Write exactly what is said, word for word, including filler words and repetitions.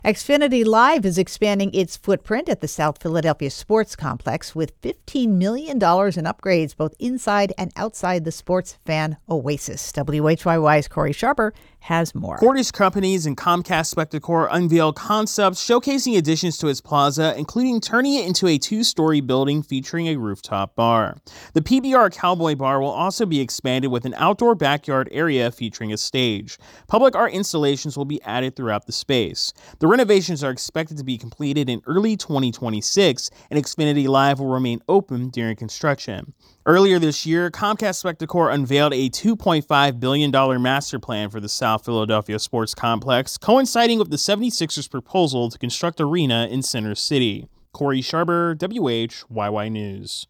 Xfinity Live is expanding its footprint at the South Philadelphia Sports Complex with fifteen million dollars in upgrades both inside and outside the sports fan oasis. W H Y Y's Corey Sharper has more. Cordish Companies and Comcast Spectacor unveiled concepts showcasing additions to its plaza, including turning it into a two-story building featuring a rooftop bar. The P B R Cowboy Bar will also be expanded with an outdoor backyard area featuring a stage. Public art installations will be added throughout the space. The renovations are expected to be completed in early twenty twenty-six, and Xfinity Live will remain open during construction. Earlier this year, Comcast Spectacor unveiled a two point five billion dollars master plan for the South Philadelphia Sports Complex, coinciding with the seventy-sixers proposal to construct arena in Center City. Corey Sharper, W H Y Y News.